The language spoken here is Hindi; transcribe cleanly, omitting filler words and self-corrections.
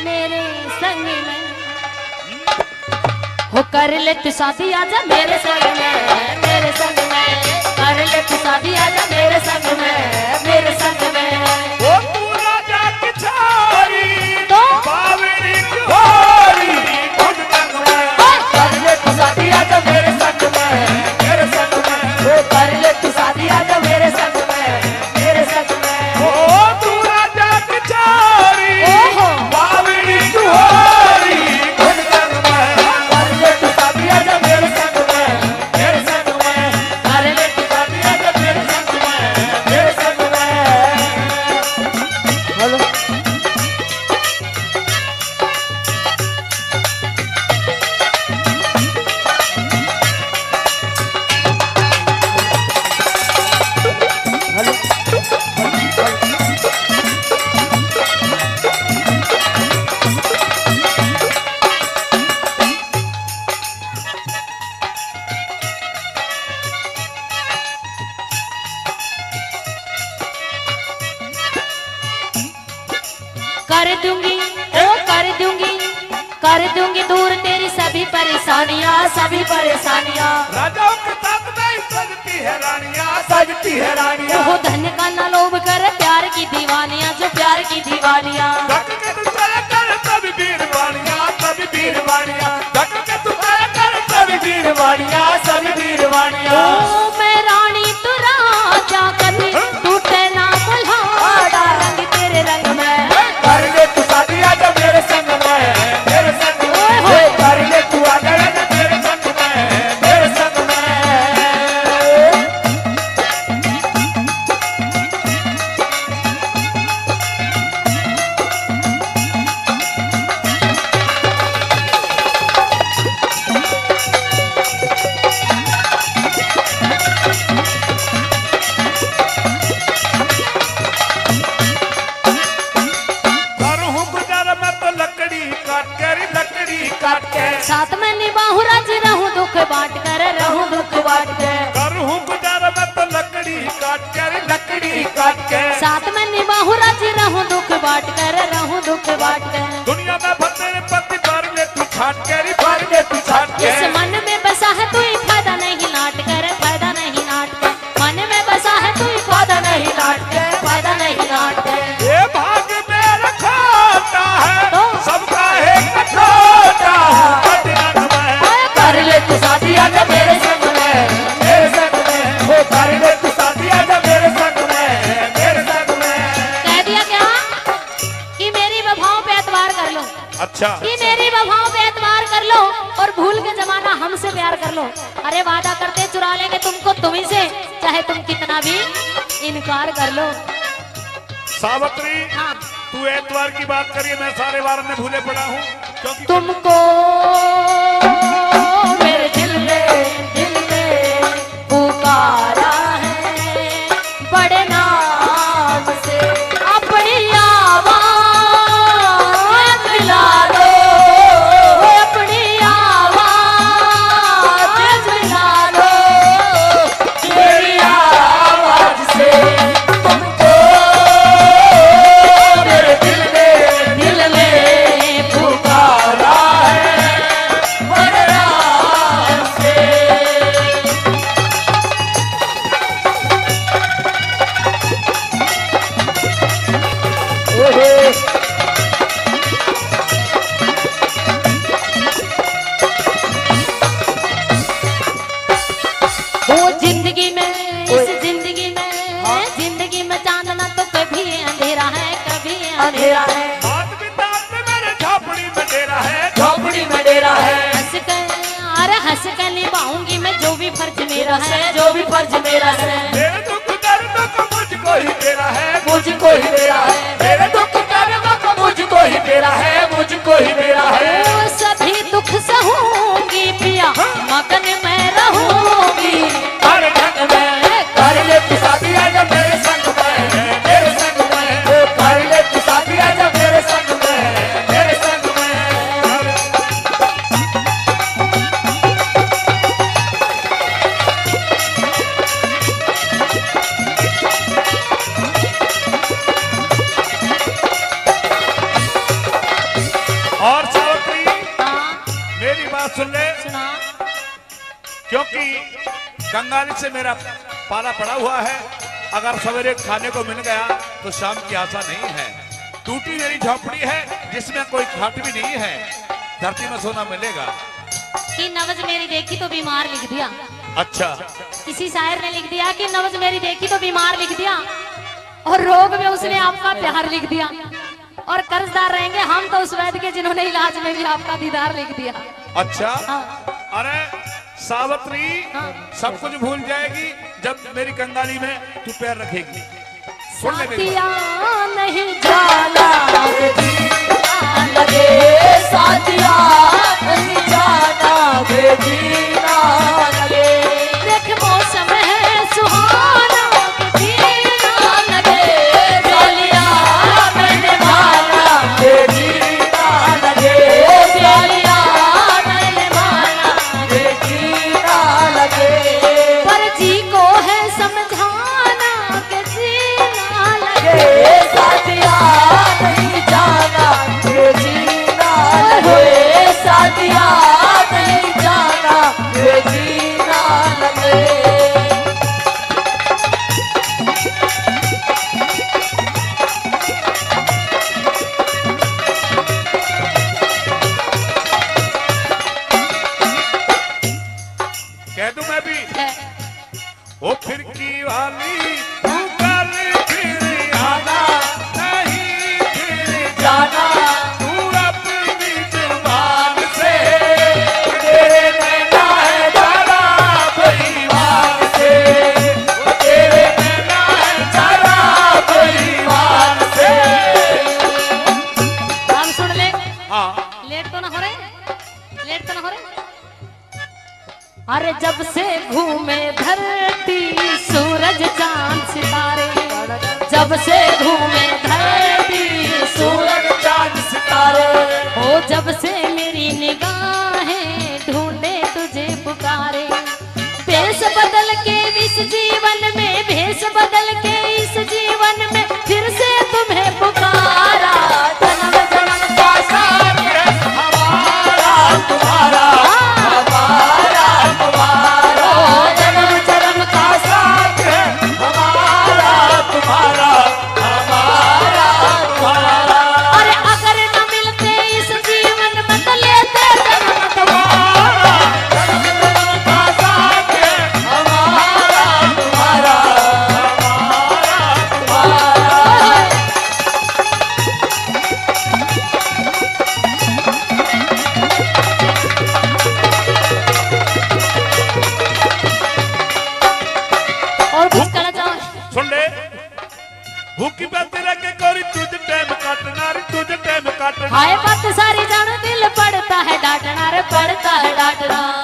मेरे संग में हो कर ले तू शादी आजा मेरे संग में, मेरे संग में कर ले तू शादी आजा मेरे संग में, मेरे संग में। वो तू राजा की छारी तो बावड़ी की होरी खुद तक में कर ले तू शादी आजा मेरे संग में, मेरे संग में। वो कर ले तू शादी आजा मेरे संग में, मेरे संग में। वो तू राजा की छारी ओहो बावड़ी की होरी खुद तक में कर ले तू शादी आजा मेरे संग में, मेरे संग में। कर ले तू शादी आजा मेरे संग में, मेरे संग में। हेलो कर दूंगी दूर तेरी सभी परेशानियाँ, सभी परेशानियाँ। राजाओं के साथ में सजती है रानियां, सजती है रानियां। वो धन का न लोभ कर प्यार की दीवानियाँ, जो प्यार की दीवानियाँ। धक के तू चला कर सभी वीर वाणियां, सभी वीर वाणियां। धक के तू चला कर सभी वीर वाणियां, सभी वीर वाणियां। ओ मैं रानी तू राजा कभी टूटे ना मुल्हाड़ा, रंग तेरे रंग में कर ले तू शादी आजा मेरे संग में, मेरे संग में। कर ले तू आजा मेरे संग में, मेरे संग में। काट के साथ में निभाऊं राज रहूं दुख बांट कर, रहूं दुख बांट के। करूं गुजारा मैं तो लकड़ी काट कर, लकड़ी काट के। साथ में निभाऊं राज रहूं दुख बांट कर, रहूं दुख बांट के। दुनिया में भतेरे पति भर ले तू छाट के, भर ले तू छाट के। इस मन में बसा है तू ही फायदा नहीं नाट कर, फायदा नहीं नाट के। मन में बसा है तू ही फायदा नहीं नाट के, फायदा नहीं नाट के। ये भाग में रखा है तो सबका है कठोटा कर ले तू शादी आजा मेरे संग में, मेरे संग में। वो कर ले तू शादी आजा मेरे संग में, मेरे संग में। कह दिया क्या कि मेरी वफाओं पे एतबार कर लो, अच्छा कि मेरी वफाओं पे एतबार कर लो और भूल के जमाना हमसे प्यार कर लो। अरे वादा करते चुरा लेंगे तुमको तुम्ही से, चाहे तुम कितना भी इनकार कर लो। सावित्री हाँ तू एतवार की बात करिए, मैं सारे वार में भूले पड़ा हूँ क्योंकि तुमको मेरे दिल में पुकारा है बड़े नाम से, अपनी आवाज मिला दो, अपनी आवाज मिला दो मेरी आवाज से। तुमको मेरे दिल में पुकारा है बड़े नाम से। वो जिंदगी में, इस जिंदगी में चांदना तो कभी अंधेरा है, कभी अंधेरा है। बात बितात में मेरे झोपड़ी में डेरा है, झोपड़ी में डेरा है। हंस कर निभाऊंगी मैं जो भी फर्ज मेरा है, जो भी फर्ज मेरा है। मेरे दुख दर्द को मुझको ही तेरा है, मुझको ही मेरा है, मेरे दुख दर्द को मुझको ही तेरा है, मुझको ही तेरा है। वो सभी दुख सहूंगी पिया, मगन में रहूंगी हर ढंग में कर ले तू शादी आजा मेरे संग में, मेरे संग में। वो कर ले तू शादी आजा मेरे संग में, मेरे संग में। और सावित्री हाँ मेरी बात सुन ले, सुना। क्योंकि कंगाली से मेरा पाला पड़ा हुआ है। अगर सवेरे खाने को मिल गया तो शाम की आशा नहीं है। टूटी मेरी झोपड़ी है जिसमें कोई खाट भी नहीं है, धरती में सोना मिलेगा। कि नवज मेरी देखी तो बीमार लिख दिया। अच्छा, किसी शायर ने लिख दिया कि नवज मेरी देखी तो बीमार लिख दिया, और रोग में उसने आपका प्यार लिख दिया, और कर्जदार रहेंगे हम तो उस वैद्य के जिन्होंने इलाज में भी आपका दीदार लिख दिया। अच्छा। हाँ। अरे सावित्री हाँ। सब कुछ भूल जाएगी जब मेरी कंगाली में तू पैर रखेगी। सुन ले मेरी साथिया बात। नहीं जाना जीना लगे साथिया नहीं जाना वे जीना लगे। देख मौसम है सुहाना जीना लगे, सालिया मैंने माना वे जीना लगे। सालिया मैंने माना वे जीना लगे। पर जी को है समझाना कि जीना लगे। ये साथिया नहीं जाना वे जीना लगे। साथिया नहीं जाना वे जीना लगे। कह दूं मैं भी, ओ फिरकी वाली तू कल फिर आना, नहीं फिर जाना तू अपनी जुबान से, तेरे नैना है जरा बेईमान से, तेरे नैना है जरा बेईमान से। हम सुन ले, हाँ लेट तो ना हो रहे, लेट तो ना हो रहे। अरे जब से घूमे धरती सूरज चांद सितारे, जब से घूमे धरती सूरज चांद सितारे। हो जब से मेरी निगाहें ढूंढे तुझे पुकारे। भेष बदल के इस जीवन में, भेष बदल के इस जीवन में फिर से तुम्हें पुकारा। जन्म जन्म का साथ है हमारा तुम्हारा, हमारा तुम्हारा। जन्म जन्म का साथ है हमारा तुम्हारा, हमारा तुम्हारा। अरे अगर न मिलते इस जीवन में तो लेते जन्म तुम्हारा। जन्म जन्म का साथ है हमारा तुम्हारा, हमारा तुम्हारा। और कुछ कहना चाहो? सुन ले, भूखी बात रह के कोरी तुझ टाइम काटना रे, तुझ टाइम काटना। हाय बात सारी जानो दिल पड़ता है डांटना रे, पड़ता है डांटना।